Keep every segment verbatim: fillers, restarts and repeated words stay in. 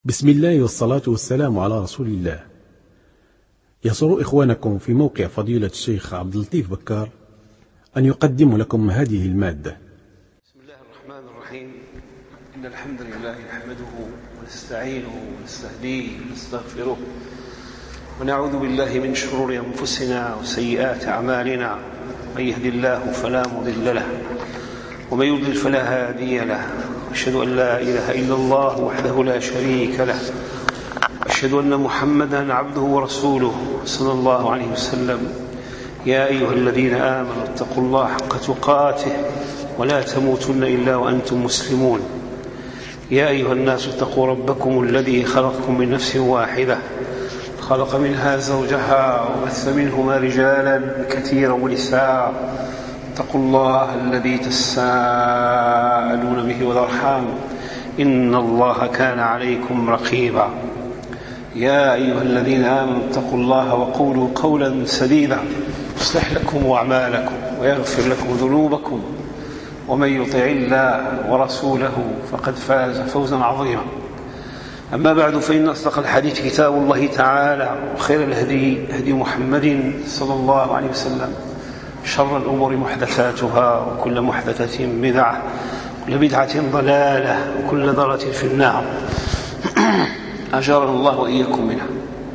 بسم الله والصلاة والسلام على رسول الله. يسر إخوانكم في موقع فضيلة الشيخ عبد اللطيف بكار أن يقدم لكم هذه المادة. بسم الله الرحمن الرحيم. إن الحمد لله نحمده ونستعينه ونستهديه ونستغفره ونعوذ بالله من شرور أنفسنا وسيئات أعمالنا. من يهد الله فلا مضل له ومن يضلل فلا هادي له. أشهد أن لا إله إلا الله وحده لا شريك له. أشهد أن محمدا عبده ورسوله صلى الله عليه وسلم. يا أيها الذين آمنوا اتقوا الله حق تقاته ولا تموتن إلا وأنتم مسلمون. يا أيها الناس اتقوا ربكم الذي خلقكم من نفس واحدة خلق منها زوجها وبث منهما رجالا كثيرا ونساء. اتقوا الله الذي تساءلون به والأرحام إن الله كان عليكم رقيبا. يا أيها الذين آمنوا اتقوا الله وقولوا قولا سديدا يصلح لكم أعمالكم ويغفر لكم ذنوبكم ومن يطع الله ورسوله فقد فاز فوزا عظيما. أما بعد، فإن أصدق الحديث كتاب الله تعالى وخير الهدي هدي محمد صلى الله عليه وسلم. شر الأمور محدثاتها وكل محدثة بدعة وكل بدعة ضلالة وكل ضلالة في النار. أجارنا الله وإياكم منها.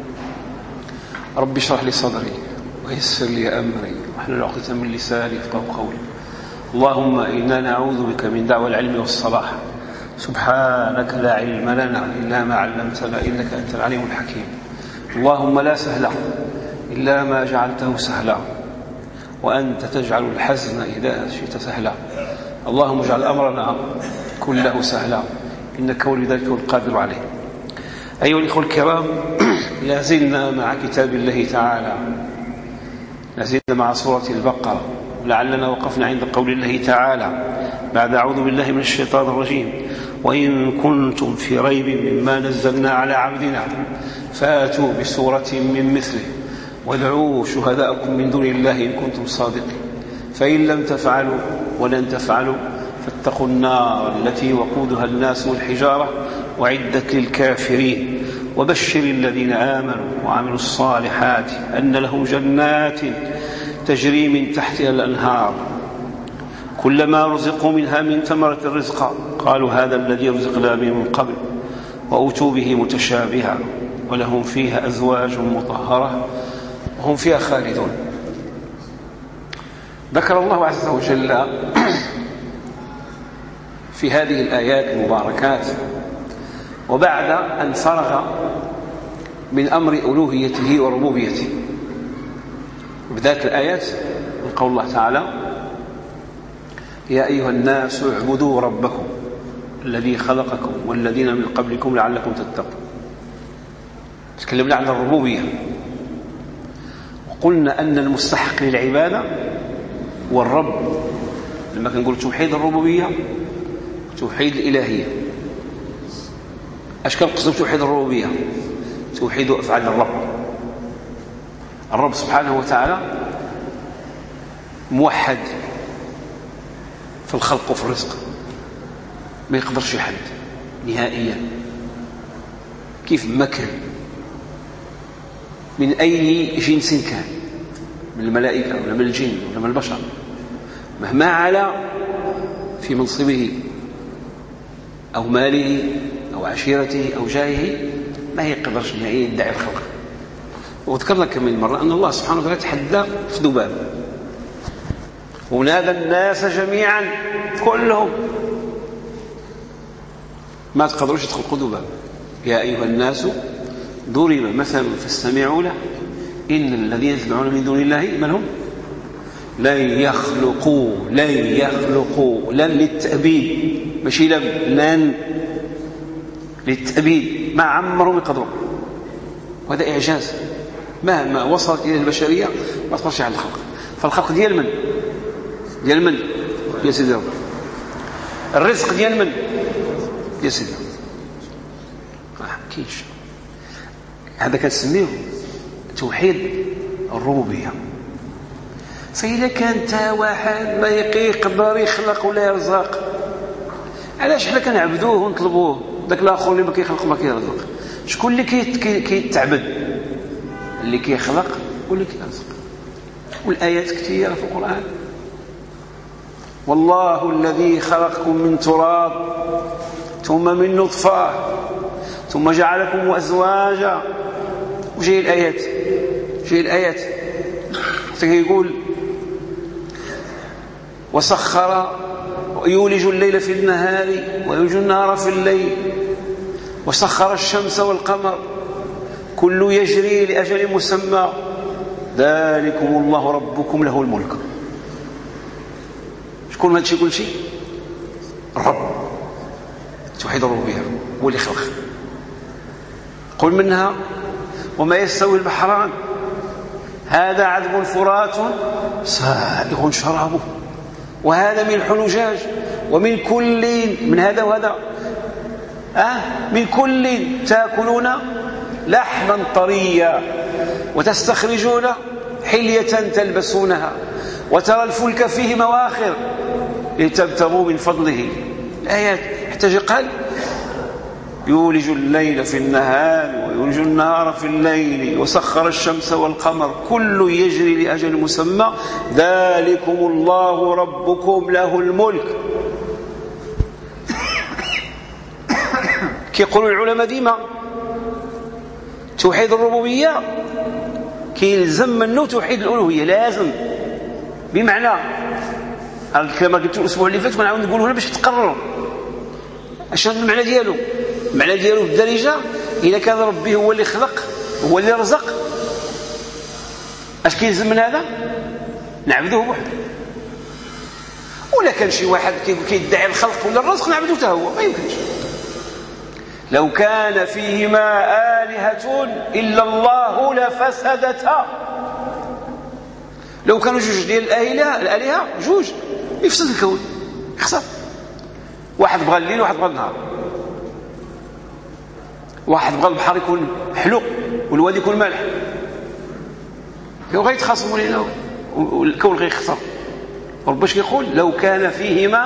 رب اشرح لي صدري ويسر لي أمري واحلل عقدة من لساني يفقهوا قولي. اللهم إنا نعوذ بك من دعوى العلم والصلاح. سبحانك لا علم لنا إلا ما علمتنا إنك أنت العليم الحكيم. اللهم لا سهل إلا ما جعلته سهلا وأنت تجعل الحزن إذا شئت سهلا. اللهم اجعل أمرنا كله سهلا إنك ولي ذلك القادر عليه. أيها الإخوة الكرام، لا زلنا مع كتاب الله تعالى، لا زلنا مع سورة البقرة، لعلنا وقفنا عند قول الله تعالى بعد أعوذ بالله من الشيطان الرجيم: وإن كنتم في ريب مما نزلنا على عبدنا فآتوا بسورة من مثله وادعوا شهداءكم من دون الله إن كنتم صادقين فإن لم تفعلوا ولن تفعلوا فاتقوا النار التي وقودها الناس والحجارة وعدت للكافرين وبشر الذين آمنوا وعملوا الصالحات أن لهم جنات تجري من تحتها الأنهار كلما رزقوا منها من ثمرة الرزق قالوا هذا الذي رزقنا من قبل وأوتوا به متشابها ولهم فيها أزواج مطهرة وهم فيها خالدون. ذكر الله عز وجل في هذه الآيات المباركات وبعد أن فرغ من أمر ألوهيته وربوبيته بداية الآيات من قول الله تعالى: يا أيها الناس اعبدوا ربكم الذي خلقكم والذين من قبلكم لعلكم تتقون. تكلمنا عن الربوبية وقلنا أن المستحق للعبادة هو الرب. لما كنقول توحيد الربوبية توحيد الإلهية، أش كنقصد توحيد الربوبية؟ توحيد أفعال الرب. الرب سبحانه وتعالى موحد في الخلق وفي الرزق، ما يقدرش يحد نهائيا. كيف ما كان من أي جنس كان، من الملائكة ولا من الجن ولا من البشر، مهما علا في منصبه أو ماله أو عشيرته أو جاهه ما يقدرش نهائيا يدعي الخلق. وذكرنا كم من مرة أن الله سبحانه وتعالى تحدى في ذباب ونادى الناس جميعا كلهم ما تقدروش تخلقوا ذباب. يا أيها الناس ضرب مثل فاستمعوا له إن الذين يتبعون من دون الله من هم؟ لن يخلقوا لن يخلقوا لن للتأبيد ماشي لن لن للتأبيد ما عمرهم يقدروا. وهذا إعجاز مهما وصلت إلى البشرية ما تقدرش على الخلق. فالخلق ديال من؟ ديال من؟ يا سيدي رب. الرزق ديال من؟ يا سيدي ما كاينش. هذا كنسميه توحيد الربوبية. فإذا كان تا واحد ما يقدر يخلق ولا يرزق، علاش حنا كنعبدوه ونطلبوه؟ ذاك الاخر اللي ما كيخلق ما كيرزق. شكون اللي كيتعبد؟ اللي كيخلق واللي كيرزق. والايات كثيره في القران. والله الذي خلقكم من تراب ثم من نطفه ثم جعلكم ازواجا. وجاي الايات جاي الايات حتى يقول وسخر يولج الليل في النهار ويولج النهار في الليل وسخر الشمس والقمر كل يجري لأجل مسمى ذلكم الله ربكم له الملك. شكون هذا الشيء كل شيء؟ الرب. توحيد الربوبية هو اللي خلق. قل منها وما يستوي البحران هذا عذب فرات سائغ شرابه وهذا ملح أجاج ومن كل من هذا وهذا أه من كل تأكلون لحما طريا وتستخرجون حلية تلبسونها وترى الفلك فيه مواخر لتبتغوا من فضله. الآيات احتاج قال يولج الليل في النهار ويولج النهار في الليل وسخر الشمس والقمر كل يجري لأجل مسمى ذلكم الله ربكم له الملك. كيقولوا العلماء ديما توحيد الربوبية كيلزم منه توحيد الألوهية لازم. بمعنى هذا الكلام قلت الأسبوع اللي فات ونعاود نقوله هنا باش تقرروا أشنو المعنى ديالو. المعنى ديالو بالدارجة إذا كان ربي هو اللي خلق هو اللي رزق اش كيلزم من هذا؟ نعبدوه وحده. ولا كان شي واحد كيدعي الخلق ولا الرزق نعبدوه حتى هو ما يمكنش. لو كان فيهما آلهة إلا الله لفسدتا. لو كانوا جوج ديال الآلهة الآلهة جوج يفسد الكون يخسر. واحد بغى الليل وواحد بغى النهار. واحد بغى البحر يكون حلو والوادي يكون مالح غيتخاصموا لنا والكون غيخسر. ربي اش كيقول لو كان فيهما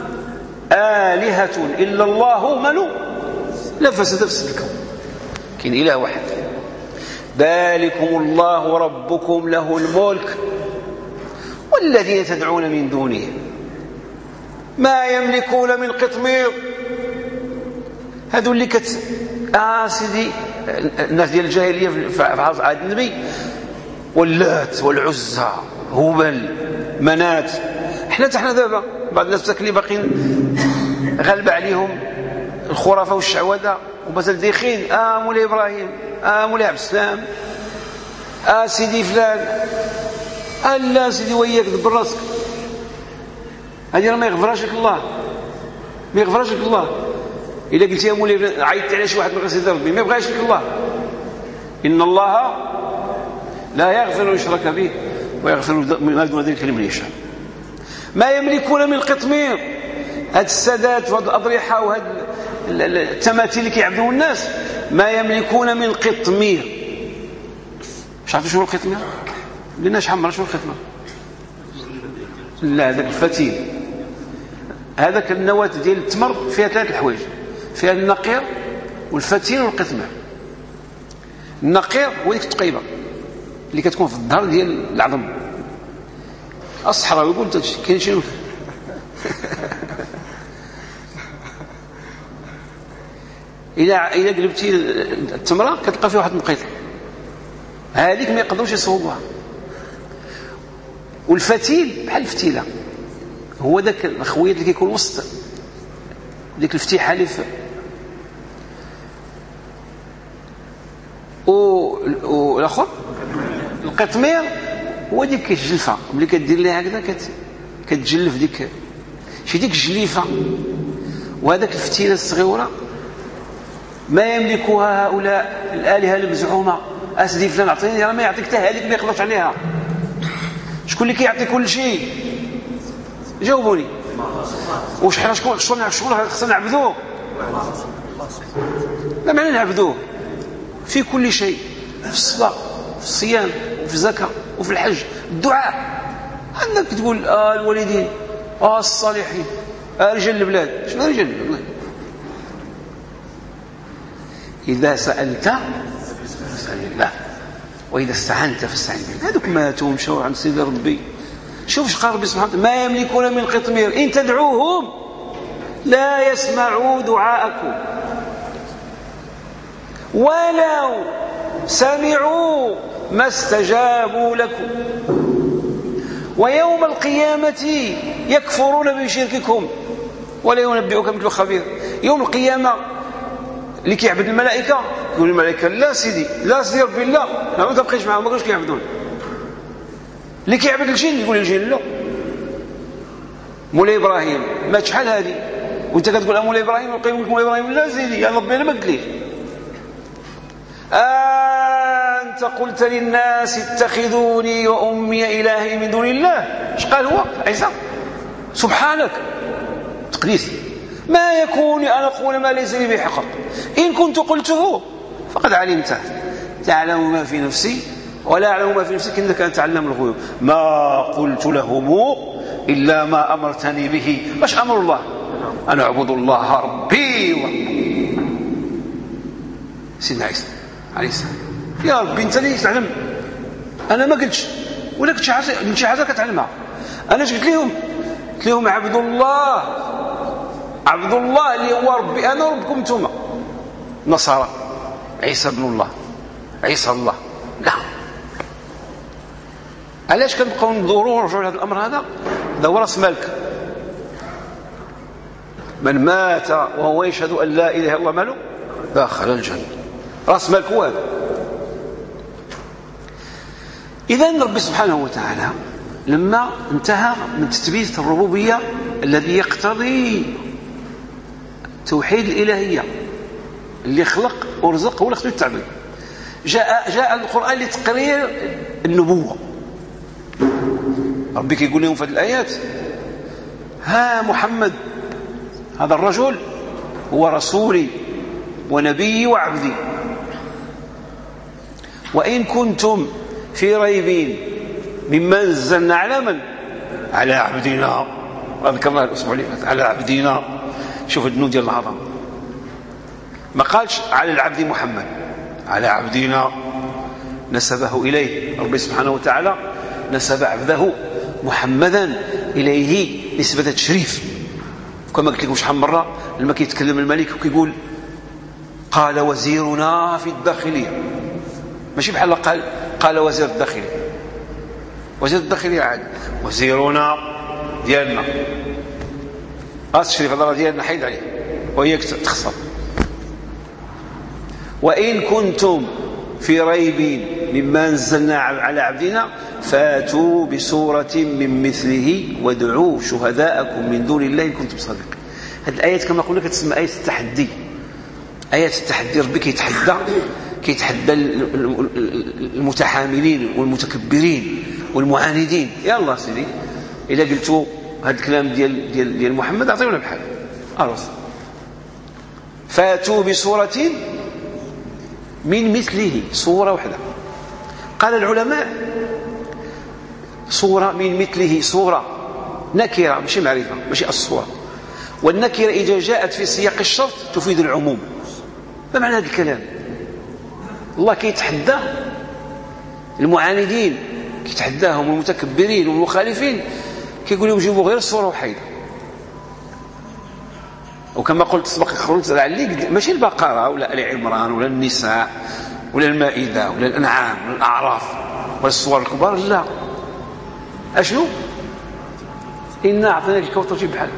آلهة إلا الله مالو لفسد فسد الكون. كاين إله واحد ذلكم الله ربكم له الملك والذين تدعون من دونه ما يملكون من قطمير. هذو اللي كت اه سيدي الناس ديال الجاهليه في عهد النبي واللات والعزى هبل منات. حنا حتى حنا دابا بعض الناس اللي باقيين غلب عليهم الخرافه والشعوذه ومازال دايخين اه مولاي ابراهيم اه مولاي عبد السلام اه سيدي فلان اه لا سيدي وياك دبر راسك. هذه راه ما يغفرهاش لك الله ما يغفرهاش لك الله. إذا قلت يا مولاي عيطت على شي واحد من غير ربي ما يبغاش لك الله. إن الله لا يغفر ويشرك به ويغفر ما دون ذلك لمن يشاء. ما يملكون من قطمير. هاد السادات وهاد الأضرحة وهاد التماثيل اللي كيعبدوا الناس ما يملكون من قطمير. مش عارفين شنو القطمير؟ قلنا شحال مرة شنو القطمير؟ لا هذاك الفتيل هذاك النواة ديال التمر فيها ثلاث الحوايج فيها النقير والفتيل والقطمير. النقير هو ديك التقيبه اللي كتكون في الظهر ديال العظم. الصحراوي يقول كاين شي اذا اذا قلبتي التمره كتلقى فيها واحد النقيطه هذيك ما يقدروش يصوبوها. والفتيل بحال الفتيله هو ذاك الخويط اللي كيكون وسط ديك الفتيحه اللي في والاخر القطمير هو ديك الجلفه ملي كدير ليها هكذا كت... كتجلف ديك شي ديك الجليفه. وهذاك الفتيله الصغيره ما يملكها هؤلاء الالهه المزعومه. اسدي فلان عطيني راه ما يعطيك حتى هذيك ما يقدرش عليها. شكون اللي كيعطي كل شيء؟ جاوبوني. واش حنا شكون شكون شكون خصنا نعبدوه؟ لا معنى نعبدوه في كل شيء في الصلاه في الصيام وفي الزكاه وفي الحج. الدعاء عندك تقول اه الوالدين اه الصالحين اه رجال البلاد. شنو رجال البلاد؟ إذا سألت فاسأل الله وإذا استعنت فاستعن بالله. هذوك ماتوا ومشوا عند سيدي ربي. شوف اش قال ربي سبحانه وتعالى: ما يملكون من قطمير إن تدعوهم لا يسمعوا دعاءكم ولو سمعوا ما استجابوا لكم ويوم القيامة يكفرون بشرككم ولا ينبئك مثل خبير. يوم القيامة اللي كيعبد الملائكة يقول الملائكة: لا سيدي لا سيدي ربي لا، ما تبقيش معهم، ما كانوش كيعبدون. اللي كيعبد الجن يقول الجن لا. مولاي إبراهيم مات شحال هذه وانت كتقول مولاي إبراهيم، ويقول لك مولاي إبراهيم: لا سيدي يا ربي انا ما قلتليش. أنت قلت للناس اتخذوني وأمي إلهي من دون الله. ايش قال هو عيسى؟ سبحانك تقديس، ما يكون أن أقول ما ليس لي بحق، إن كنت قلته فقد علمته، تعلم ما في نفسي ولا أعلم ما في نفسك إنك أنت علام الغيوب. ما قلت لهم إلا ما أمرتني به. واش أمر الله؟ أن أعبد الله ربي وربكم. سيدنا عيسى عليه السلام: يا ربي انت ليش تعلم؟ انا ما قلتش ولا قلت شي حاجه شي حاجه كتعلمها. انا اش قلت لهم؟ قلت لهم عبد الله، عبد الله اللي هو ربي انا ربكم انتم نصارى. عيسى ابن الله، عيسى الله، لا. علاش كنبقاو ندوروا ونرجعوا لهذا الامر؟ هذا هذا هو راس مالك. من مات وهو يشهد ان لا اله الا الله ماله داخل الجنه. راس مالك هو هذا. إذن ربي سبحانه وتعالى لما انتهى من تثبيت الربوبية الذي يقتضي توحيد الإلهية، اللي خلق ورزق هو اللي خلق التعبد، جاء جاء القرآن لتقرير النبوة. ربي كيقول لهم في هذه الآيات: ها محمد هذا الرجل هو رسولي ونبي وعبدي، وإن كنتم في ريب مما نزلنا على من؟ على عبدنا. ذكرناه الأسبوع اللي فات، على عبدنا. شوف الدنو ديال العظمة، ما قالش على العبد محمد، على عبدنا نسبه إليه. ربي سبحانه وتعالى نسب عبده محمدا إليه نسبة تشريف. كما قلت لكم شحال من مرة لما كيتكلم الملك وكيقول قال وزيرنا في الداخلية، ماشي بحال قال قال وزير الداخلية. وزير الداخلية عاد وزيرنا ديالنا، التشريف هذا ديالنا حيد عليه وهي تخسر. وإن كنتم في ريب مما نزلنا على عبدنا فاتوا بسورة من مثله وادعوا شهداءكم من دون الله إن كنتم صادقين. هذه الآيات كما قلنا كتسمى آية التحدي. آيات التحدي، ربي كيتحدى كيتحدى المتحاملين والمتكبرين والمعاندين. يا الله سيدي إلا قلتوا هذا الكلام ديال ديال ديال محمد أعطيونا بحال أرز. فاتوا بسورة من مثله، سورة واحدة. قال العلماء سورة من مثله سورة نكرة ماشي معرفة، ماشي الصورة، والنكرة إذا جاءت في سياق الشرط تفيد العموم. ما معنى هذا الكلام؟ الله كيتحدى المعاندين، كيتحداهم المتكبرين والمخالفين، كيقول لهم جيبوا غير الصورة وحيدة. وكما قلت سبق قلت لعلي ماشي البقرة ولا آل عمران ولا النساء ولا المائدة ولا الأنعام ولا الأعراف ولا الصور الكبار، لا. أشنو؟ إنا أعطيناك الكوثر جيب بحال.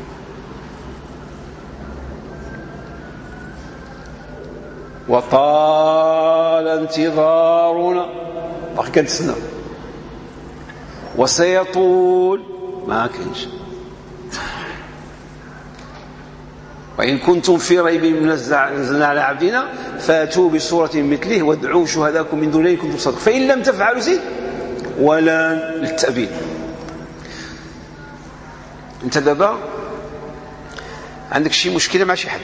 وطال انتظارنا، باقي كنتسنى، وسيطول ما كاينش. وإن كنتم في ريب مما نزلنا على عبدنا فاتوا بسورة مثله وادعوا شهداءكم من دون الله إن كنتم صادقين فإن لم تفعلوا زيد ولا للتأبيد. انت دابا عندك شي مشكلة مع شي حد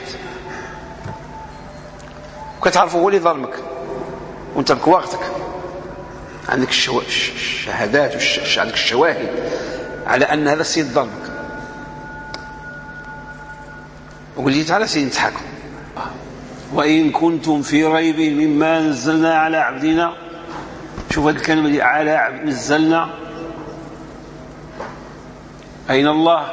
وكتعرفوا هو اللي ظلمك وانت بكواغتك، عندك الشهادات والش... عندك الشواهد على أن هذا السيد ظلمك، وقلت تعالى سيدي نتحاكم. وإن كنتم في ريب مما نزلنا على عبدنا. شوف هذه الكلمة دي، على عبد نزلنا. أين الله؟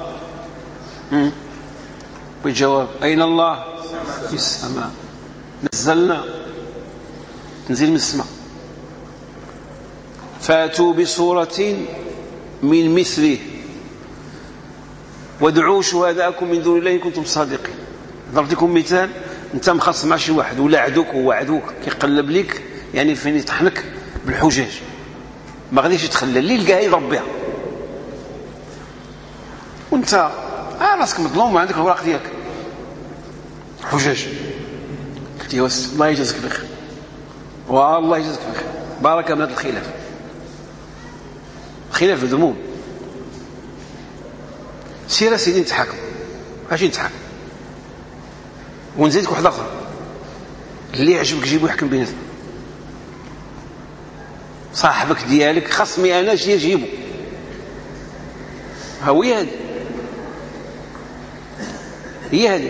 والجواب أين الله؟ في السماء. نزلنا، تنزيل من السماء. فاتوا بصورة من مثله وادعوا شهداءكم من دون الله إن كنتم صادقين. ضربت لكم مثال، انت مخصم مع شي واحد ولا عدوك هو عدوك كيقلب لك يعني فين يطحنك بالحجاج، ما غاديش يتخلى اللي يلقاها يضرب بها، وانت اه راسك مظلوم وعندك الوراق ديالك حجاج. قلت يا وس الله يجازيك بخير، والله يجازيك بخير، بارك من هذا الخلاف، خلاف ذموم. سير سيدي نتحاكم، اجي نتحاكم ونزيدك واحد اخر اللي يعجبك جيبو يحكم بيناتنا. صاحبك ديالك خصمي انا جي جيبو، ها هي هذه هي هذه.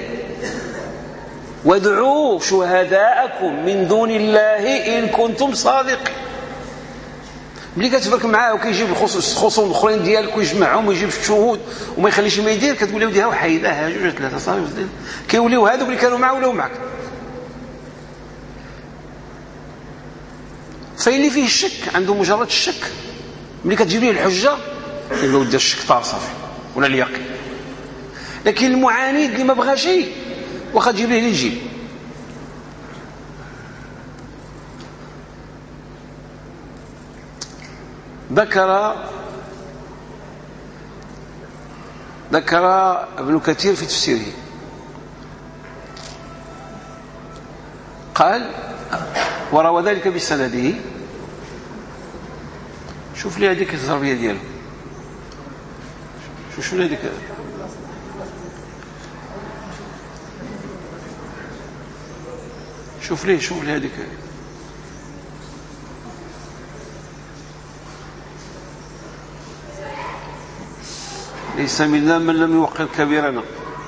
وادعوا شهداءكم من دون الله ان كنتم صادقين. ملي كتبرك معاه وكيجيب الخصوم الاخرين ديالك ويجمعهم ويجيب الشهود وما يخليش ما يدير، كتقول له ها وحيد ها جوج ثلاثه صافي، كيوليو هذوك اللي كانوا معاه ولاو معك. فاللي فيه الشك عنده مجرد الشك، ملي كتجيب ليه الحجه يقول ودي الشك طار صافي ولا اليقين. لكن المعاند اللي ما بغى شيء واخا تجيب ليه اللي يجيب. ذكر ذكر ابن كثير في تفسيره قال وروى ذلك بسنده. شوف لي هذيك الزربيه ديالو، شوف شو هذيك، شوف ليه شوف لي هذيك. ليس منا من لم يوقر كبيرنا.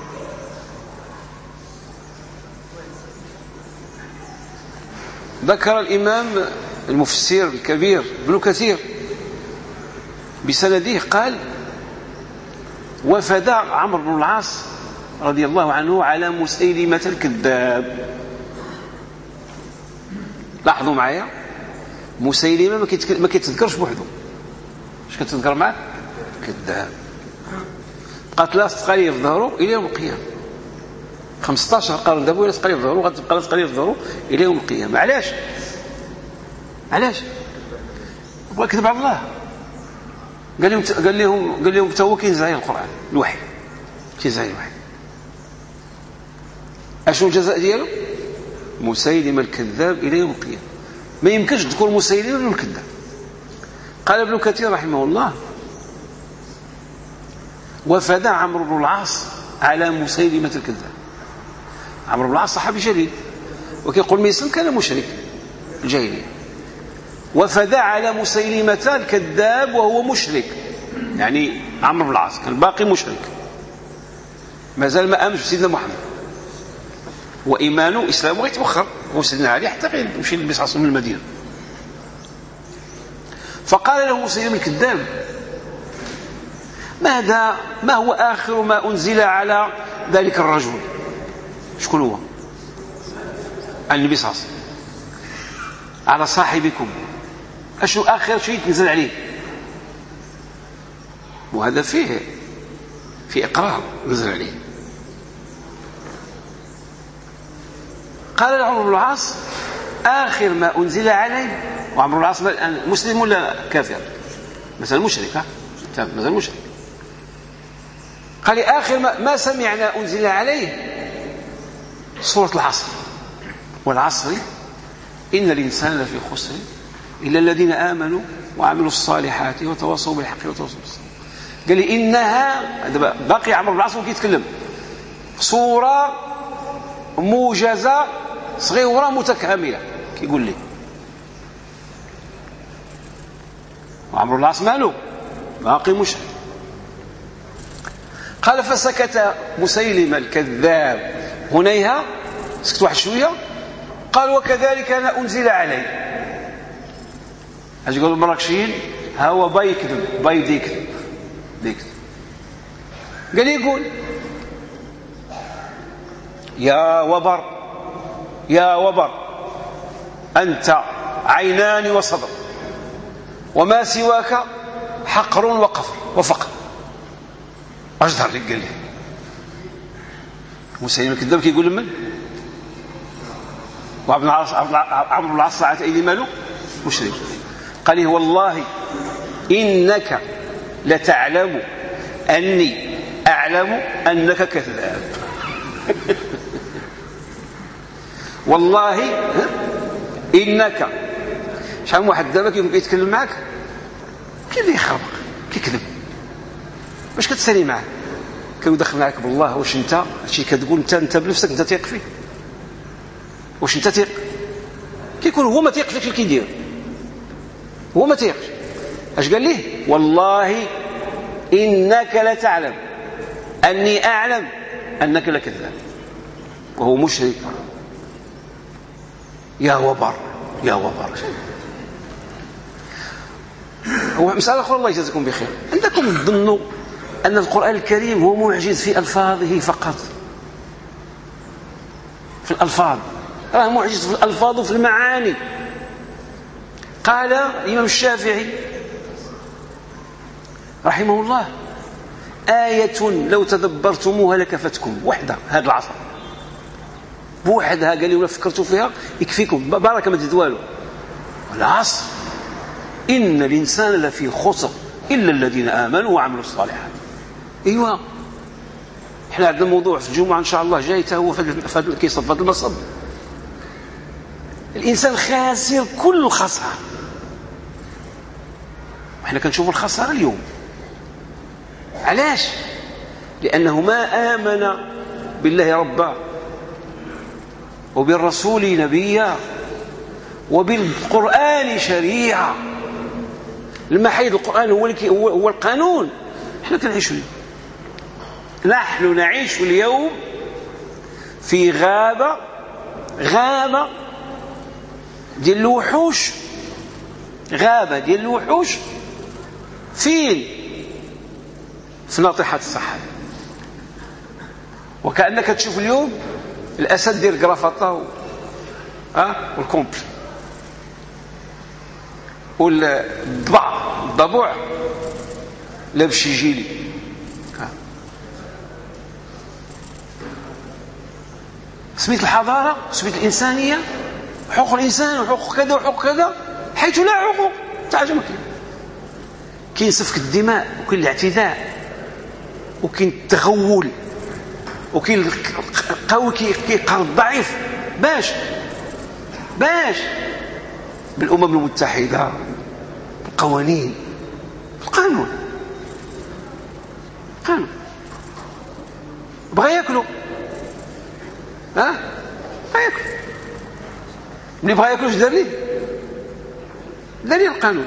ذكر الإمام المفسر الكبير ابن كثير بسنده قال وفد عمرو بن العاص رضي الله عنه على مسيلمة الكذاب. لاحظوا معايا، مسيلمة ما كيتذكرش بوحده، اش كتذكر معاه؟ كذاب. بقات لاصقه ليه في ظهره الى يوم القيامه. خمسطاش قرن دابا ولا لاصقه ليه في ظهره، غتبقى لاصقه ليه في ظهره الى يوم القيامه. علاش؟ علاش؟ بغا يكذب على الله. قال لهم قال لهم قال لهم حتى هو كينزع القران الوحي، كينزع الوحي. اشنو الجزاء ديالو؟ مسيلمة الكذاب الى يوم القيامه. ما يمكنش تكون مسيلمة من الكذاب. قال ابن كثير رحمه الله وفد عمرو بن العاص على مسيلمة الكذاب. عمرو بن العاص صحابي جليل وكيقول ما يسلم كان مشرك الجاهلية. وفد على مسيلمة الكذاب وهو مشرك، يعني عمرو بن العاص كان باقي مشرك، مازال ما آمنش بسيدنا محمد، وإيمانه إسلامه غيتوخر، وسيدنا علي حتى غيمشي للنبي صلى الله عليه وسلم من المدينة. فقال له مسيلمة الكذاب ماذا ما هو آخر ما أنزل على ذلك الرجل؟ شكون هو؟ النبي صلى الله عليه وسلم. على صاحبكم أشو آخر شيء تنزل عليه؟ وهذا فيه في إقرار نزل عليه. قال عمرو بن العاص آخر ما أنزل عليه، وعمرو بن العاص مسلم ولا كافر؟ مثلا مشرك، ها مثلا مشرك. قال آخر ما, ما سمعنا أنزل عليه سورة العصر، والعصر إن الإنسان لفي خسر إلا الذين آمنوا وعملوا الصالحات وتواصوا بالحق وتواصوا بالصبر. قال لي إنها باقي عمرو بن العاص وكيتكلم صورة موجزة صغيرة متكاملة، كيقول لي وعمرو بن العاص ماله باقي مشرك. قال فسكت مسيلمة الكذاب هنيها سكت واحد شوية، قال وكذلك أنا أنزل علي. اش يقولوا المراكشيين؟ ها هو باي يكذب، باي بدا يكذب بدا يكذب. قال لي يقول يا وبر يا وبر أنت عينان وصدر، وما سواك حقر وقفر وفقر. اش ظهر لك؟ قال لي مسيلمة الكذاب كيقول لمن؟ وعبد بن العاص عاد ايدي مالو مشرك. قال لي والله إنك لتعلم أني أعلم أنك كذاب. والله إنك شحال من واحد دابا كيكون كيتكلم معك كيف يخربق كيكذب، باش كتسالي معاه كيدخل معك بالله. واش انت هادشي كتقول انت انت بنفسك انت تيق فيه؟ واش انت تيق؟ كيكون هو ما تيق فيك اللي كيدير، هو ما تيقش. اش قال ليه؟ والله إنك لتعلم أني أعلم أنك لكذاب، وهو مشرك. يا وبر يا وبر. هو مسألة أخرى، الله يجزاكم بخير. عندكم تظنوا أن القرآن الكريم هو معجز في ألفاظه فقط، في الألفاظ، راه معجز في الألفاظ وفي المعاني. قال الإمام الشافعي رحمه الله آية لو تدبرتموها لكفتكم، وحدة هذا العصر بوحدها، قال لي ولا فكرتوا فيها يكفيكم بركة ما تدوالوا. والعصر إن الإنسان لفي خسر إلا الذين آمنوا وعملوا الصالحات. أيوة، احنا عندنا موضوع في الجمعة إن شاء الله جاي هو في هذا الكيس في هذا المصب. الإنسان خاسر كل الخسارة، احنا كنشوفوا الخسارة اليوم. علاش؟ لأنه ما آمن بالله ربا وبالرسول نبيا وبالقرآن شريعة. المحيد القرآن هو هو القانون. احنا كنعيشوا اليوم، نحن نعيش اليوم في غابة غابة ديال الوحوش، غابة ديال الوحوش. فين؟ في ناطحة السحاب. وكأنك تشوف اليوم الأسد ديال قرافطة ها والكومبل والضبع الضبوع لابس يجيلي. سميت الحضارة، سميت الإنسانية، حقوق الإنسان وحقوق كذا وحقوق كذا، حيث لا حقوق. تعجبك كاين سفك الدماء، وكاين الاعتداء، وكاين التغول، وكاين القوي كيقهر الضعيف. باش باش بالأمم المتحدة، بالقوانين، بالقانون، قانون. بغا ياكلوا، ها بغا ياكل، ملي بغا ياكل اش دار ليه؟ دار ليه القانون.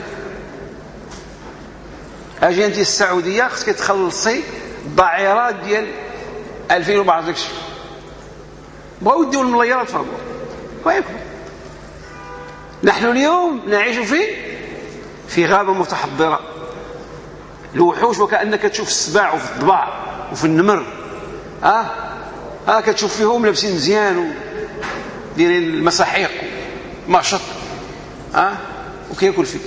اجي انت السعوديه خصك تخلصي الضعيرات ديال ألفين وما عرفتش، بغاو يديو المليرات فابور بغا ياكلوا. نحن اليوم نعيش فين؟ في غابه متحضره. الوحوش وكأنك تشوف السباع وفي الضباع وفي النمر، ها أه؟ ها كتشوف فيهم لابسين مزيان ودايرين المساحيق ماشط، ها أه؟ وكياكل فيه.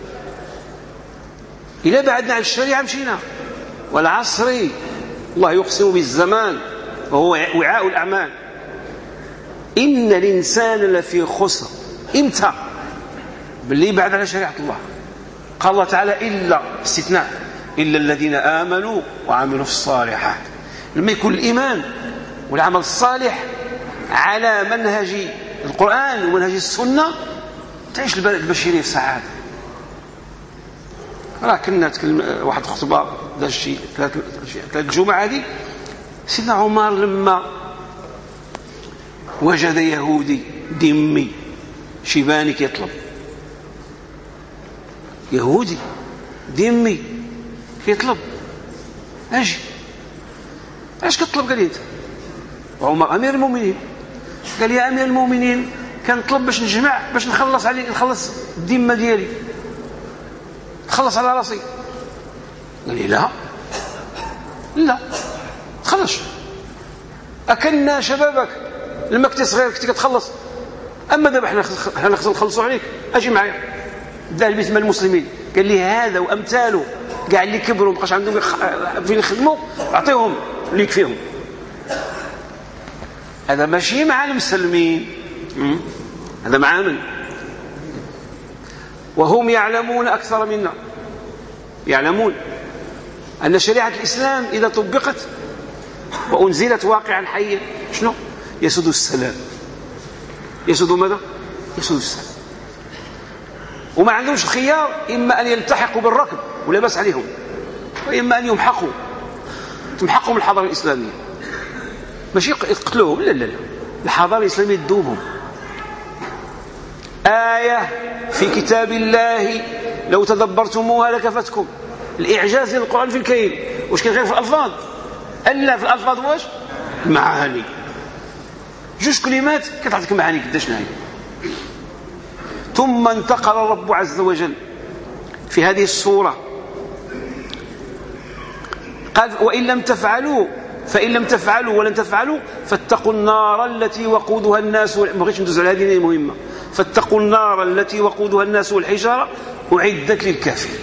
إلا بعدنا عن الشريعة مشينا. والعصر الله يقسم بالزمان وهو وعاء الأعمال، إن الإنسان لفي خسر. إمتى؟ باللي بعد على شريعة الله. قال الله تعالى إلا استثناء إلا الذين آمنوا وعملوا الصالحات. لما يكون الإيمان والعمل الصالح على منهج القرآن ومنهج السنة تعيش البشرية في سعادة. راه كنا نتكلم واحد خطبة ذا الشيء ثلاث الجمعة هذه، سيدنا عمر لما وجد يهودي ذمي شيباني كيطلب، يهودي ذمي كيطلب، اجي اش كتطلب؟ قال لي انت. وعمر امير المؤمنين قال يا امير المؤمنين كنطلب باش نجمع باش نخلص علي نخلص الذمه ديالي، تخلص على راسي. قال لي لا لا تخلص، اكلنا شبابك لما كنت صغير كنت كتخلص، اما دابا حنا حنا خصنا نخلصوا عليك، اجي معايا. دا البيت مال المسلمين. قال لي هذا وامثاله كاع اللي كبروا مابقاش عندهم فين يخدموا اعطيهم اللي يكفيهم. هذا ماشي مع المسلمين، هذا مع من؟ وهم يعلمون أكثر منا، يعلمون أن شريعة الإسلام إذا طبقت وأنزلت واقعا حيا شنو؟ يسود السلام. يسود ماذا؟ يسود السلام. وما عندهمش الخيار، إما أن يلتحقوا بالركب ولا بأس عليهم، وإما أن يمحقوا تمحقهم الحضارة الإسلامية، ماشي يقتلوهم، لا لا لا، الحضارة الإسلامية تدوبهم. آية في كتاب الله لو تدبرتموها لكفتكم. الإعجاز ديال القرآن في الكيل، واش كاين غير في الألفاظ؟ ألا في الألفاظ واش؟ معاني. جوج كلمات كتعطيك معاني قداش نهاية. ثم انتقل الرب عز وجل في هذه السورة قال وإن لم تفعلوا فإن لم تفعلوا ولن تفعلوا فاتقوا النار التي وقودها الناس. ما بغيتش ندوز على هذه المهمة. فاتقوا النار التي وقودها الناس والحجارة أعدت للكافرين.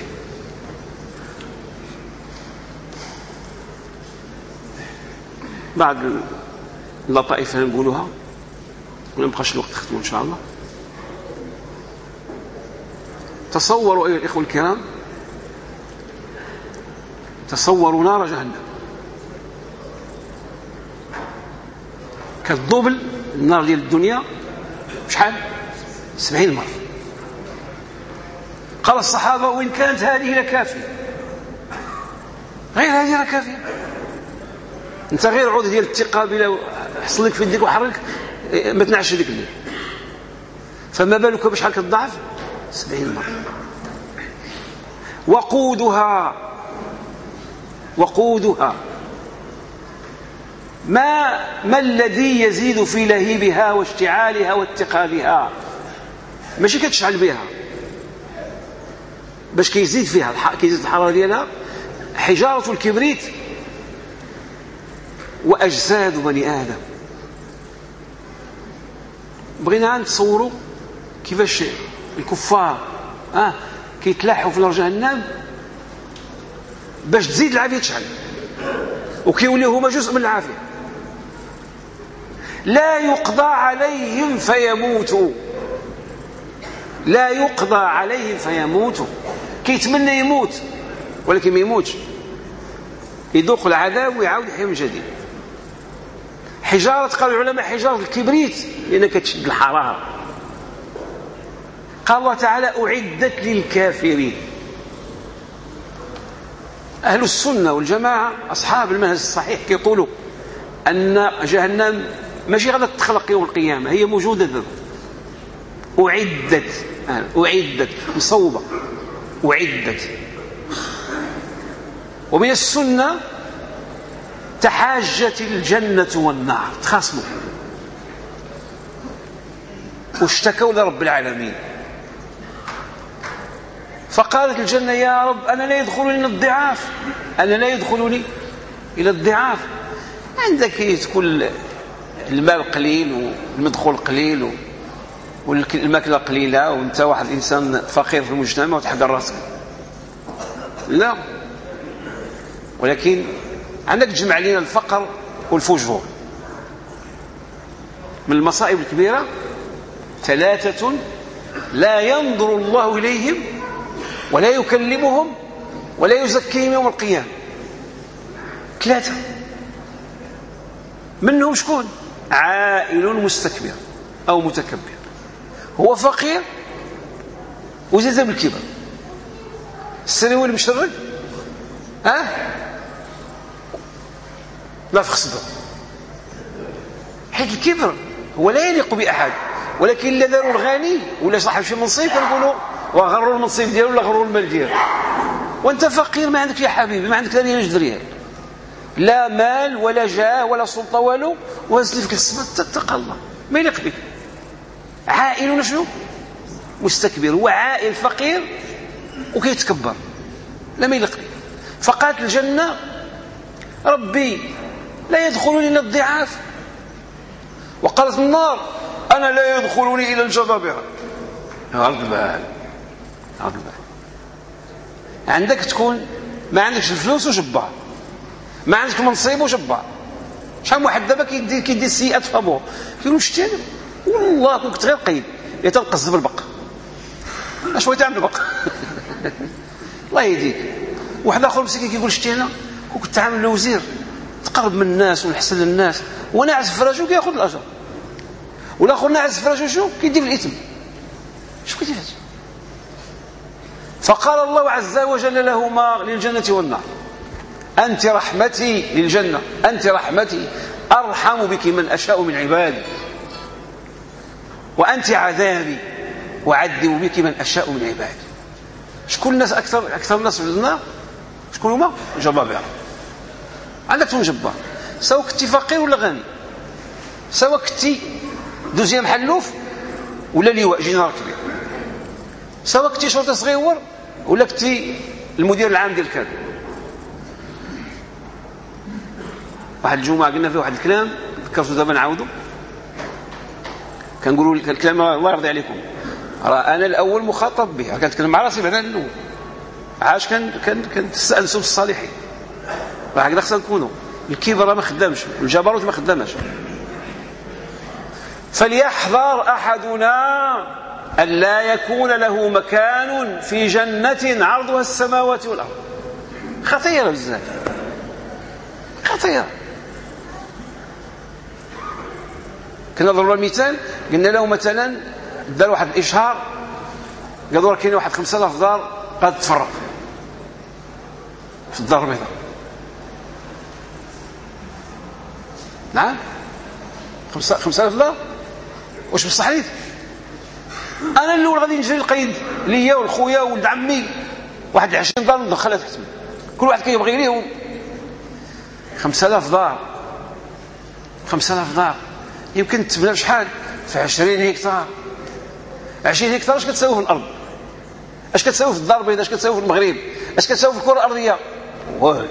بعض اللطائف نقولها ولا مبقاش الوقت نختموا إن شاء الله. تصوروا أيها الإخوة الكرام، تصوروا نار جهنم كالضبل النار ديال الدنيا شحال؟ سبعين مرة. قال الصحابة وإن كانت هذه لكافية، غير هذه لكافية. انت غير عود ديال الثقة بلا حصل لك في يديك وحرك ما تنعش هذيك الليل، فما بالك بشحال كتضاعف؟ سبعين مرة. وقودها وقودها ما ما الذي يزيد في لهيبها واشتعالها واتقادها؟ ماشي كتشعل بها باش كيزيد فيها كيزيد الحرارة ديالها. حجارة الكبريت وأجساد بني آدم. بغينا نتصوروا كيفاش الكفار اه كيتلاحوا في نار جهنم باش تزيد العافية تشعل، وكيوليو هما جزء من العافية. لا يقضى عليهم فيموتوا، لا يقضى عليهم فيموتوا. كيتمنى يموت ولكن ما يموتش، يذوق العذاب ويعاود يحيى من جديد. حجارة قال العلماء حجارة الكبريت لأنها كتشد الحرارة. قال الله تعالى أعدت للكافرين. أهل السنة والجماعة أصحاب المنهج الصحيح كيقولوا أن جهنم ماشي غادة تخلق يوم القيامة، هي موجودة ذات. أعدت أعدت مصوبة أعدت. ومن السنة تحاجت الجنة والنار، تخاصموا واشتكوا لرب العالمين. فقالت الجنة يا رب أنا لا يدخلني إلى الضعاف، أنا لا يدخلني إلى الضعاف. عندك تكون المال قليل والمدخول قليل والماكلة قليلة وانت واحد إنسان فقير في المجتمع وتحقر راسك، لا. ولكن عندك تجمع لنا الفقر والفجور. من المصائب الكبيرة ثلاثة لا ينظر الله إليهم ولا يكلمهم ولا يزكيهم يوم القيامة. ثلاثة منهم شكون؟ عائل مستكبر أو متكبر، هو فقير وزيد بالكبر. السنوي المشرد ها لا في خصبه، حيث الكبر هو لا يليق بأحد. ولكن إلا داروا الغني ولا صاحب شي منصب كنقولوا وغروا المنصب ديالو ولا غروا المال ديالو. وانت فقير ما عندك يا حبيبي، ما عندك لا ريال ريال، لا مال ولا جاه ولا سلطه والو، وهز لي فيك الصبر تتقى الله. ما يليق بك. عائل شنو؟ مستكبر. هو عائل فقير وكيتكبر، لا ما يليق بك. فقالت الجنة ربي لا يدخلني إلا الضعاف، وقالت النار أنا لا يدخلني إلى الجبابرة. غلط البال، غلط البال. عندك تكون ما عندكش الفلوس وجبار، ما عندك منصب وجبار. شحال واحد دابا كيدير كيدير السيئات في ابوه كيقول له شتي والله كنت غير قيد يا تنقص بالبق اش بغيتي تعمل بالبق. الله يهديك. واحد اخر مسكين كيقول شتي انا كنت عامل وزير تقرب من الناس ونحسن للناس وناعس في راسو كياخذ الاجر، والاخر ناعس في راسو شو كيدير الاثم. شو كيدير هذا؟ فقال الله عز وجل لهما للجنة والنار أنت رحمتي للجنة، أنت رحمتي أرحم بك من أشاء من عبادي، وأنت عذابي وأعذب بك من أشاء من عبادي. شكون الناس أكثر أكثر الناس في النار؟ شكون هما؟ جبابرة. عندك تكون جبار سواء كنتي فقير ولا غني، سواء كنتي دوزيام حلوف ولا لواء جنرال كبير، سواء كنتي شرطي صغير ولا كنتي المدير العام ديال الكاد. واحد الجمعة قلنا فيه واحد الكلام ذكرته دابا نعاودو، كنقولوا الكلام الله يرضي عليكم راه انا الاول مخاطب به، كنتكلم مع راسي بعدا الاول. عاش كان كان كنتسال سب الصالحين، راه هكذا خصنا نكونوا. الكبر ما خدامش والجبروت ما خدامش. فليحذر احدنا أن لا يكون له مكان في جنة عرضها السماوات والأرض. خطيرة بزاف، خطيرة. كنا ضربنا المثال قلنا له مثلا دار واحد الإشهار قالوا راه كاين واحد خمسة آلاف دار قد تفرق في الدار البيضاء. نعم خمسة خمسة آلاف دار. واش بصح حديث؟ انا الاول غادي نجري القيد ليا والخويا ولد عمي واحد عشرين دار ندخلها تحت كل واحد كيبغي ليه. خمسة آلاف دار، خمسة آلاف دار يمكن تبنى بشحال؟ في عشرين هكتار. عشرين هكتار اش كتساوي في الارض؟ اش كتساوي في الدار البيضاء؟ اش كتساوي في المغرب؟ اش كتساوي في الكره الارضيه؟ واه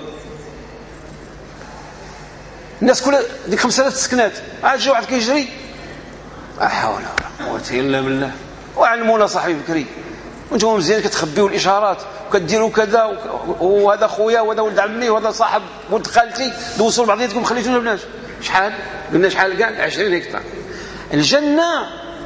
الناس كلها ديك خمسة آلاف سكنات عاد جا واحد كيجري لا حول ولا قوه الا بالله. وعلمونا صاحبي بكري وانتم مزيان كتخبيو الاشارات وكديروا كذا وهذا خويا وهذا ولد عمي وهذا صاحب ولد خالتي دوزوا لبعضياتكم خليتونا بنات. شحال قلنا؟ شحال كاع؟ عشرين هكتار. الجنه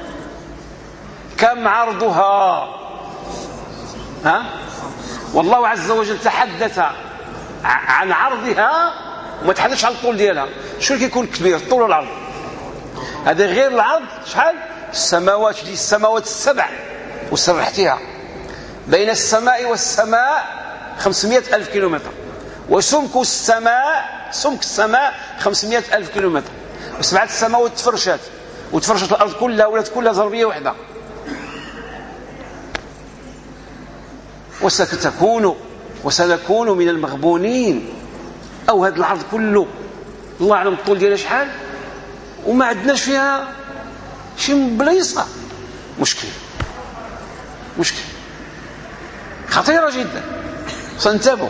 كم عرضها؟ ها والله عز وجل تحدث عن عرضها وما تحدثش عن الطول ديالها. شو اللي كيكون كبير؟ الطول والعرض. هذا غير العرض. شحال؟ السماوات دي السماوات السبع وسرحتها بين السماء والسماء خمسمائة ألف كيلومتر، وسمك السماء سمك السماء خمسمائة ألف كيلومتر، وسبعة السماوات تفرشات وتفرشت الأرض كلها ولات كلها ضربية واحدة. وستكون وسنكون من المغبونين. أو هذا العرض كله الله أعلم الطول ديالها شحال وما عندناش فيها شي بلايصة. مشكل مشكل خطيرة جدا. سنتبهوا.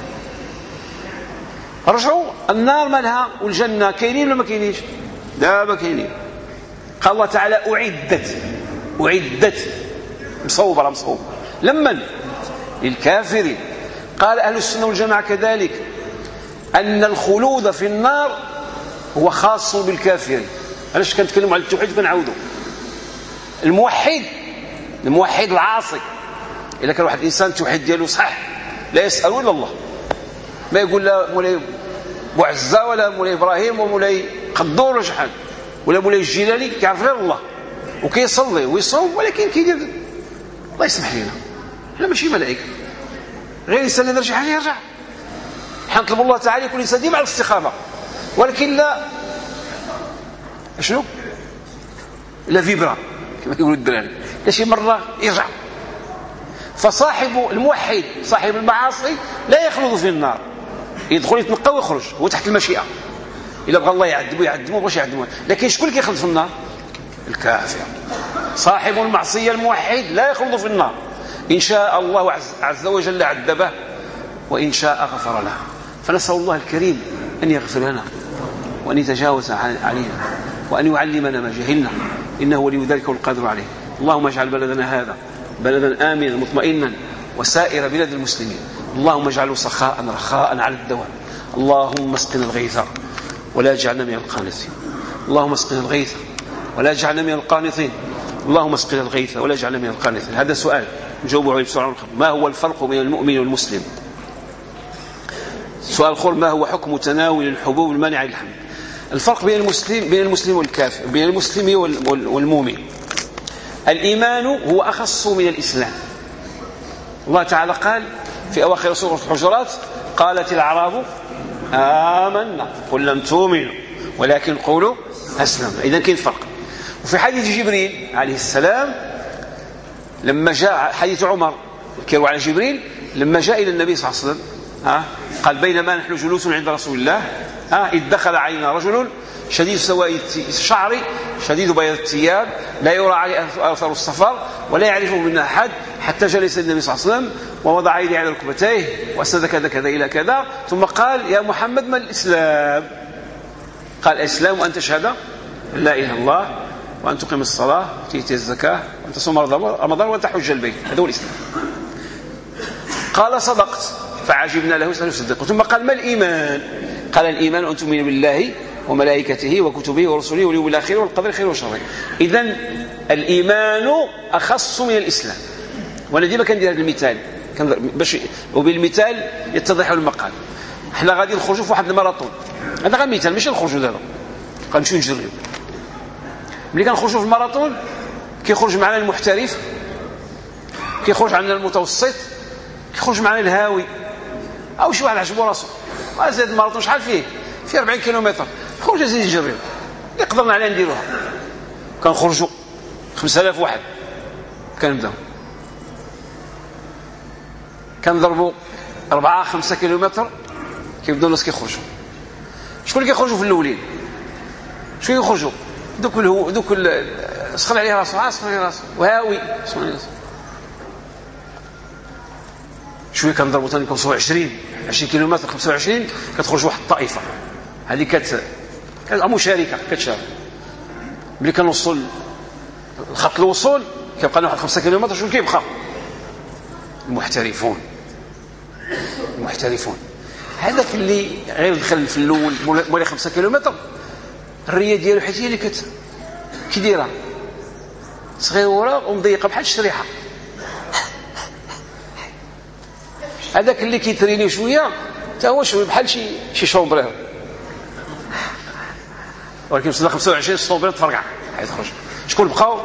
رجعوا النار مالها والجنة كاينين ولا ما كاينينش؟ دابا كاينين. قال الله تعالى أعدت أعدت مصوبة مصوبة لمن؟ للكافرين. قال أهل السنة والجماعة كذلك أن الخلود في النار هو خاص بالكافرين. علاش كنتكلموا على التوحيد كنعاودوا؟ الموحد الموحد العاصي إذا كان واحد الإنسان التوحيد ديالو صح لا يسأل إلا الله، ما يقول لا مولاي بوعزة ولا مولاي إبراهيم ومولاي قدور ولا شحال ولا مولاي الجيلاني، كيعرف غير الله وكيصلي ويصوم، ولكن كيدير الله يسمح لنا حنا ماشي ملائكة. غير الإنسان اللي دار شي حاجة يرجع. حنا نطلب الله تعالى يكون الإنسان ديما على الاستقامة، ولكن لا شنو؟ لا فيبرا كما يقولوا الدراري، لا شي مرة يرجع. فصاحب الموحد صاحب المعاصي لا يخلد في النار، يدخل يتنقى ويخرج هو تحت المشيئة. إلا بغى الله يعذبه يعذبه، باش يعذبه. لكن شكون اللي كيخلد في النار؟ الكافر. صاحب المعصية الموحد لا يخلد في النار، إن شاء الله عز وجل عذبه وإن شاء غفر له. فنسأل الله الكريم أن يغفر لنا وأن يتجاوز علينا وأن يعلمنا ما جهلنا، إنه ولي ذلك والقادر عليه. اللهم اجعل بلدنا هذا بلدا آمنا مطمئنا وسائر بلاد المسلمين. اللهم اجعله سخاء رخاء على الدوام. اللهم اسقنا الغيث ولا اجعلنا من القانطين. اللهم اسقنا الغيث ولا اجعلنا من القانطين. اللهم اسقنا الغيث ولا اجعلنا من القانطين. هذا سؤال نجاوبه عليه بسرعة. ما هو الفرق بين المؤمن والمسلم؟ سؤال آخر: ما هو حكم تناول الحبوب المانعة للحمل؟ الفرق بين المسلم بين المسلم والكافر، بين المسلم والمؤمن: الإيمان هو أخص من الإسلام. الله تعالى قال في أواخر سورة الحجرات: قالت الأعراب آمنا قل لم تؤمنوا ولكن قولوا أسلمنا. إذن كاين فرق. وفي حديث جبريل عليه السلام لما جاء حديث عمر كيروى على جبريل لما جاء إلى النبي صلى الله عليه وسلم ها قال: بينما نحن جلوس عند رسول الله ها إذ دخل علينا رجل شديد سواد الشعر شديد بياض الثياب لا يرى عليه أثر السفر ولا يعرفه منا أحد، حتى جلس النبي صلى الله عليه وسلم ووضع يديه على ركبتيه وأسند كذا كذا إلى كذا، ثم قال: يا محمد ما الإسلام؟ قال: الإسلام أن تشهد لا إله إلا الله وأن تقيم الصلاة وتؤتي الزكاة وأن تصوم رمضان وأن تحج البيت. هذا هو الإسلام. قال: صدقت. فعجبنا له وصدقه. ثم قال: ما الإيمان؟ قال: الإيمان أن تؤمن بالله وملائكته وكتبه ورسله واليوم الآخر والقدر خيره وشره. إذن الإيمان أخص من الإسلام. وأنا ديما كندير هذا المثال باش وبالمثال يتضح المقال. احنا غادي نخرجوا في واحد الماراثون، هذا غير مثال ماشي نخرجوا دابا غنمشيو نجريو. ملي كنخرجوا في الماراثون كيخرج معنا المحترف، كيخرج عندنا المتوسط، كيخرج معنا الهاوي، او شي واحد عجبو راسو زاد الماراثون شحال فيه فيه أربعين كيلومتر، خرج زيد يجريو اللي قدرنا عليها نديروها. كنخرجوا خمسة آلاف واحد كنبداو كنضربوا أربعة خمسة كيلومتر كيبداو الناس كيخرجوا. شكون اللي كيخرجوا في الاولين؟ شكون يخرجوا؟ دوك الهو دوك سخن عليه راسو سخن عليه راسو وهاوي سخن عليه راسو. شويه كنضربوا ثاني كنوصلوا عشرين عشرين كيلومتر خمسة وعشرين كتخرج واحد الطائفه هذه كت مشاركه كتشارك. ملي كنوصل الخط الوصول كيبقى لنا واحد خمسة كيلومتر. شنو كيبقى؟ المحترفون. المحترفون هذاك اللي غير دخل في الاول موالي خمسة كيلومتر الريه ديالو حيت هي اللي كت كيديرها صغيره ومضيقه بحال الشريحه. هذاك اللي كيتريني شويه حتى هو شويه بحال شي شي شومبرير، ولكن وصلنا خمسة وعشرين الشومبرير تفرقع حيت خرج. شكون بقاو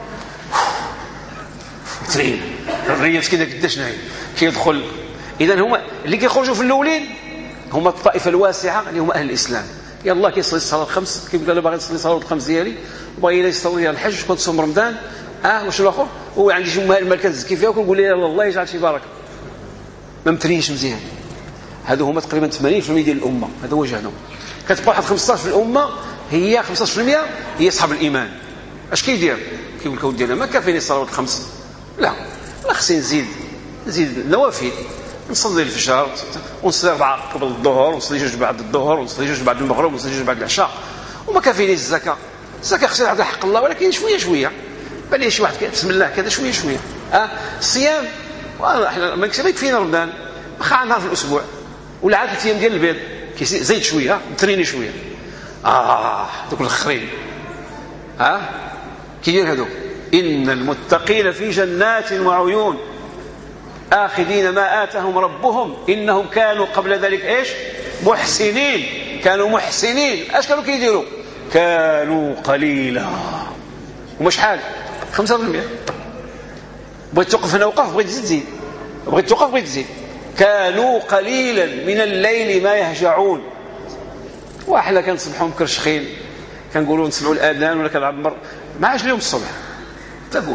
ترين الريه مسكينه قداش ناهي كيدخل. اذا هما اللي كيخرجوا في الاولين هما الطائفه الواسعه اللي هما اهل الاسلام. يلاه كيصلي الصلاه الخمس كيقول انا باغي نصلي الصلاه الخمس ديالي وباغي يصلي الحج كنت صوم رمضان اه واش الاخر هو عندي شي مال كنزكي فيها وكنقول ليه الله يجعل شي بركه ما مترينش مزيان. هادو هما تقريبا ثمانين بالمئة ديال الامه. هذا هو جهنم. كتبقى واحد خمسطاش في الامه هي خمسطاش بالمئة هي اصحاب الايمان. اش كيدير؟ كيقول لك اودي انا ما كافيني الصلوات الخمس، لا لا خصني نزيد نزيد النوافل. نصلي الفجر ونصلي أربعة قبل الظهر ونصلي جوج بعد الظهر ونصلي جوج بعد المغرب ونصلي جوج بعد العشاء. وما كافينيش الزكاه. الزكاه خصني نعطي حق الله ولكن شويه شويه. بان لي شي واحد بسم الله كذا شويه شويه. اه الصيام احنا ما يكفينا رمضان واخا نهار في الاسبوع ولا عاد ثلاث ايام ديال البيض زيد شويه نتريني شويه. اه دوك الاخرين ها آه. كيدير هذوك ان المتقين في جنات وعيون آخذين ما آتهم ربهم إنهم كانوا قبل ذلك إيش محسنين. كانوا محسنين. اش كانوا كيديروا؟ كانوا قليلا ومش حال خمسة بالمئة. بغيت توقف هنا وقف، بغيت تزيد زيد، بغيت توقف بغيت تزيد. كانوا قليلا من الليل ما يهجعون. واحنا كنصبحوا مكرشخين كنقولوا نسمعوا الأذان ولا كنعمر ما عاش اليوم الصبح تقول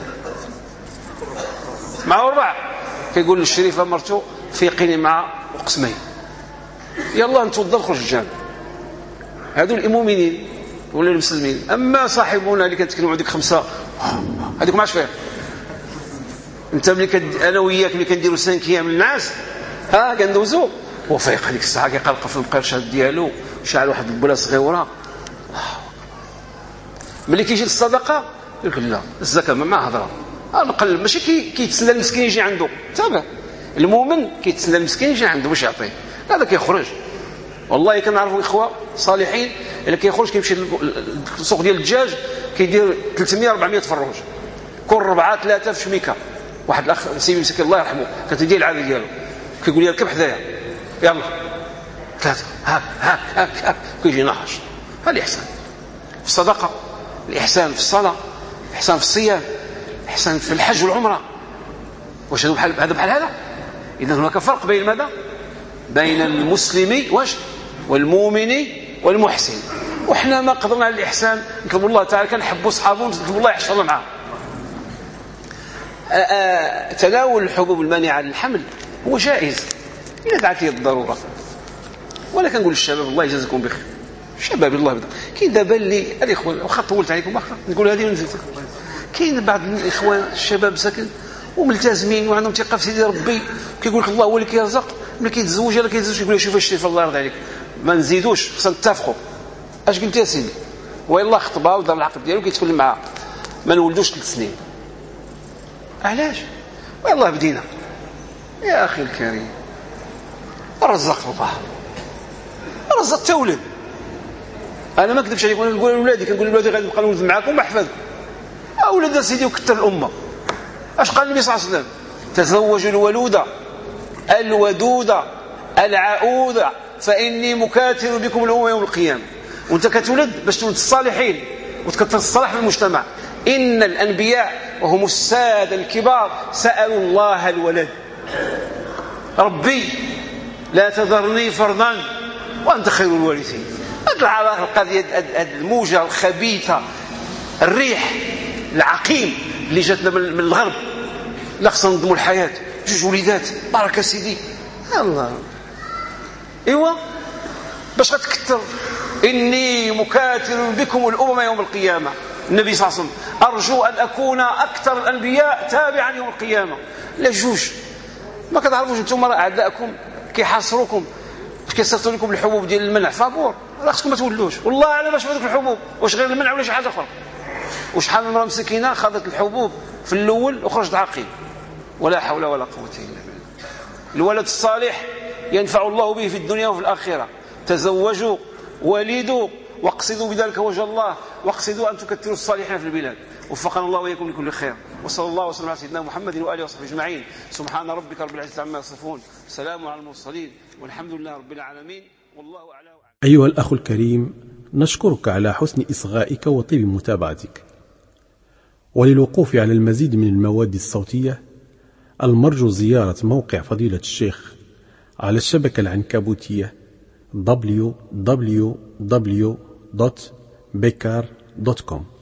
مع أربعة كيقول للشريفه مرتو فيقيني مع قسمين يلا نتوضا نخرج الجامع. هادو المؤمنين ولا المسلمين. أما صاحبنا اللي كنتكلموا عندك خمسة هذيك ما عادش فيها. أنت ملي كد... أنا وياك ملي كنديروا سانكيا من الناس ها كندوزو وفايق هذيك الساعة كيقلق في المقرشات ديالو شاعل واحد البوله صغيرة. ملي كيجي للصدقة يقول لا الزكاة ما هضره نقلب ماشي كي كيتسنى المسكين يجي عنده. تابع المؤمن كيتسنى المسكين يجي عنده باش يعطيه هذا كيخرج. والله كنعرفوا اخوه صالحين اللي كيخرج كيمشي للسوق ديال الدجاج كيدير ثلاثمية أربعمية فروج كل ربعه ثلاثه في شميكه. واحد الاخ سيدي مسكين الله يرحمه كانت ديال العاده ديالو كيقول لي ركب حدايا يلا ثلاثه هاك هاك هاك هاك كيجي ناحش. هذا الاحسان في الصدقه، الاحسان في الصلاه، الاحسان في الصيام، الاحسان في الحج والعمره. واش هذا بحال هذا بحال هذا؟ اذا هناك فرق بين ماذا؟ بين المسلم واش والمؤمن والمحسن. وحنا ما قدرنا على الإحسان نطلب الله تعالى كنحبوا صحابه نطلب الله يحشرنا معاه. تناول الحبوب المانعة للحمل هو جائز إذا دعت لي الضرورة. ولا كنقول للشباب الله يجازيكم بخير الشباب الله يبارك كاين دابا اللي الاخوان واخا طولت عليكم واخا نقول هذه ونزيد. كاين بعض الاخوان الشباب ساكن وملتزمين وعندهم ثقه في سيدي ربي كيقول لك الله هو اللي كيرزق. ملي كيتزوج ولا كيتزوج يقول شوف اش شري الله يرضي عليك ما نزيدوش خصنا نتفقوا. اش قلت يا سيدي ويلا خطبه ودار العقد ديالو كيتكلم معاه ما نولدوش ثلاث سنين. علاش؟ والله بدينا يا اخي الكريم رزق الله رزق تولد. انا ما كذبش عليكم نقول لاولادي كنقول لاولادي غادي نبقى نولد معاكم واحفادكم اولاد سيدي وكثر الامه. اش قال النبي صلى الله عليه وسلم؟ تزوجوا الولود الودود العؤود فاني مكاثر بكم الامم يوم القيامه. وانت كتولد باش تولد الصالحين وتكثر الصلاح في المجتمع. ان الانبياء وهم الساده الكبار سالوا الله الولد. ربي لا تذرني فرضا وانت خير الوارثين. هذه القضيه هذه الموجه الخبيثه الريح العقيم اللي جاتنا من الغرب لا خصنا نضموا الحياه جوج وليدات بارك سيدي الله. ايوا باش غتكثر اني مكاثر بكم الامم يوم القيامه. النبي صلى الله عليه وسلم ارجو ان اكون اكثر الانبياء تابعا يوم القيامه. لا جوج ما كتعرفوش انتم راه اعداءكم كيحاصروكم كيصيفطوا لكم الحبوب ديال المنع فابور راه خصكم ما تولوش. والله اعلم باش هذوك الحبوب واش غير المنع ولا شي حاجه اخرى. وشحال من امراه مسكينه خاضت الحبوب في الاول وخرجت عاقل. ولا حول ولا قوه الا بالله. الولد الصالح ينفع الله به في الدنيا وفي الاخره. تزوجوا ولدوا واقصدوا بذلك وجه الله واقصدوا ان تكثروا الصالحين في البلاد. وفقنا الله واياكم لكل خير. وصلى الله وسلم على سيدنا محمد واله وصحبه اجمعين. سبحان ربك رب العزه عما يصفون سلام على المرسلين والحمد لله رب العالمين والله اعلم. أيها الأخ الكريم نشكرك على حسن إصغائك وطيب متابعتك. وللوقوف على المزيد من المواد الصوتية المرجو زيارة موقع فضيلة الشيخ على الشبكة العنكبوتية دبليو دبليو دبليو دوت بيكار دوت كوم.